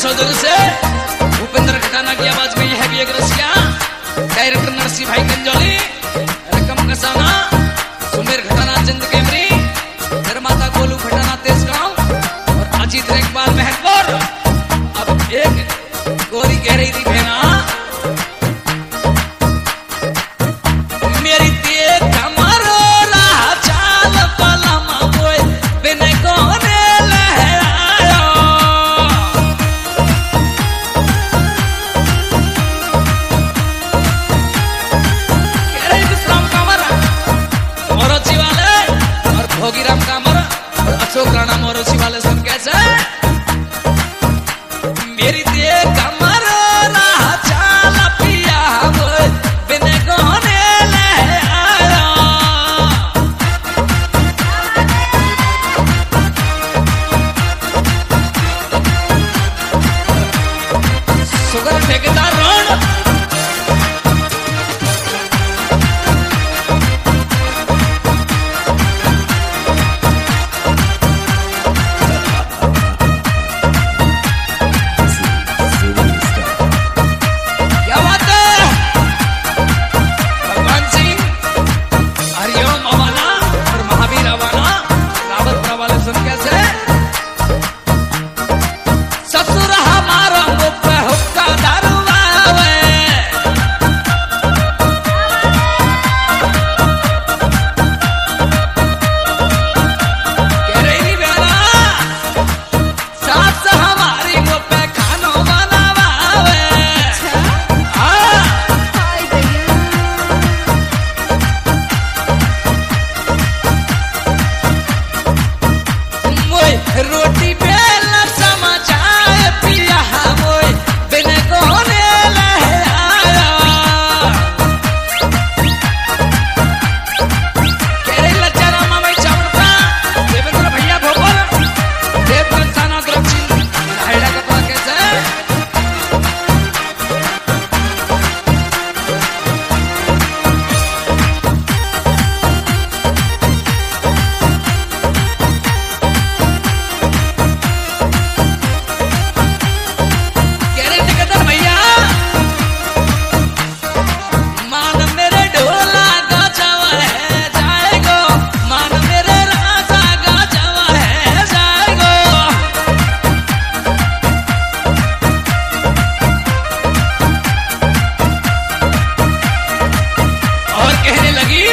सौजन्य से भूपेंद्र खटाना की आवाज में यह है भी एक रसिया डायरेक्टर नरसिंह भाई कंजौली, रकम कसाना सुमेर खटाना, चंद कैमरी, निर्माता गोलू खटाना तेजगांव और अजीत रेखपाल महकपुर। अब एक गोरी कह रही थी बहना मेरी तेज कमरो राह चाल पलमा कोई बिन कोने लहरायो। कह रही विश्राम कामर मोरोची वाले और भोगीराम कामर और अशोक राणा मोरोची वाले सब कैसे मेरी तेज कमरो राह चाल पिया बिन कोने लहरायो। सुगर ठेकेदार रण क्या बात है भगवान सिंह, हरिओम अवाना और महावीर अवाना रावतपुरा वाले सुन कैसे ससुर हमारा मुख हुक्का दारुआवे। कह रही बेरा सास हमारी मुख पे खानो बनावावे। मोय रोटी बेला समाचार पिया मोय बिन कोने लहराया। कह रही लज्जा रामा भाई चावड़ा देवेंद्र भैया भोपर देवगन थाना द्रक्षिण हैड़ा का पता कैसे कह रहे ठेकेदार भैया मान मेरे ढोला गाजावा है जाएगो, मान मेरे राजा गाजावा है जाएगो। और कहने लगी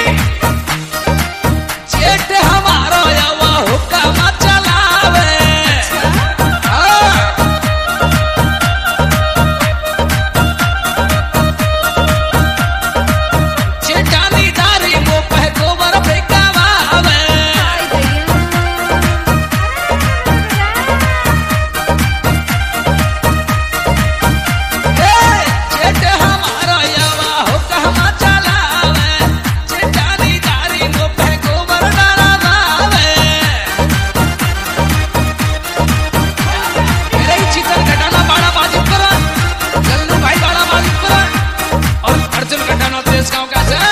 जेठ हमारो यावा हुक्का चलावे। जेठानी दारी मुँह पे गोबर फेंकावे। जेठ हमारो यावा हुक्का चलावे, जेठानी दारी मुँह पे गोबर डालावे। रही चितर घटाना बाड़ा बाजितपुर, जल्लू भाई बाड़ा बाजितपुर और अर्जुन घटाना तेजगांव का से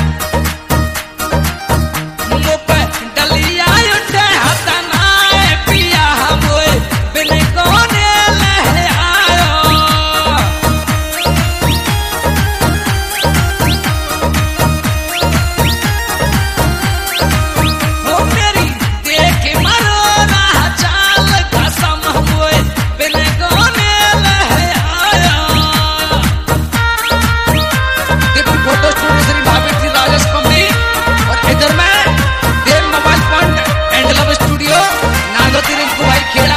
मुँह पे डलिया उठे हथनाए पिया मोय बिन कोने लहरायो। ओ मेरी देख मरो राह चाल कसम मोय बिन कोने लहरायो। देखो फोटो स्टूडियो श्री भाभी राजेश कंपनी और इधर में Dev mobile point and love studio Nagoti Rinku भाई खेड़ा